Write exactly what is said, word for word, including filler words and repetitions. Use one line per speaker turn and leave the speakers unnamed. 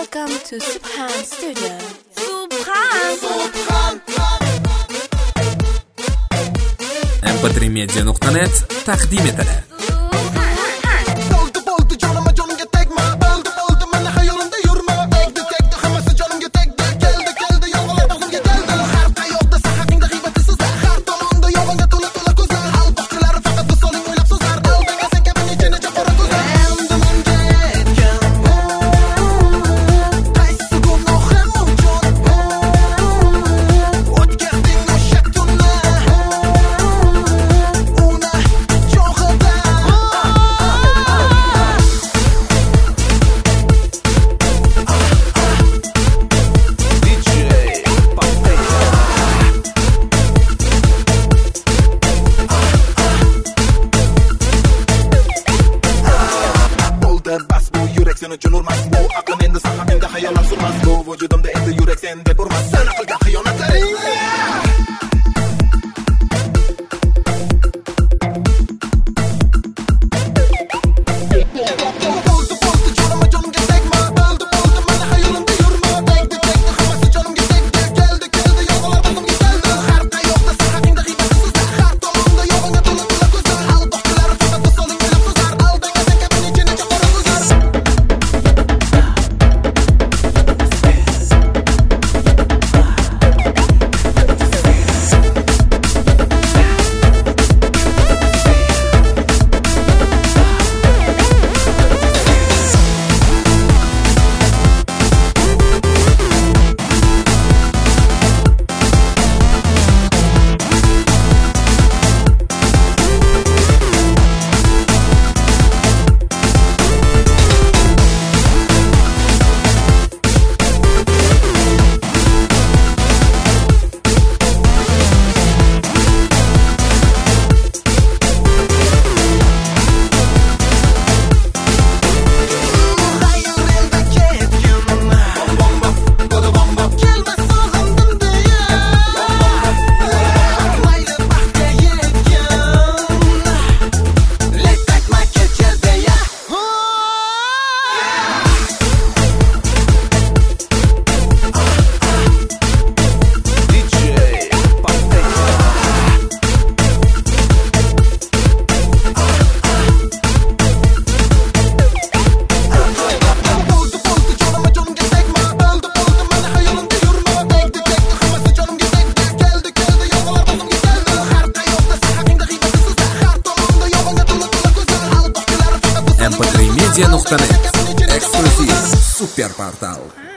Welcome to Subhan Studio. Subhan. Subhan.
em p три media nuqta net taqdim etadi.
Bas bu yürek seni için urmaz. Bu aklın endi sana endi hayallar surmaz. Bu vücudumda endi yürek sen deb urmaz. Sana qilgan xiyonatlaring
em p три media nuqta net eksklyuziv super portal.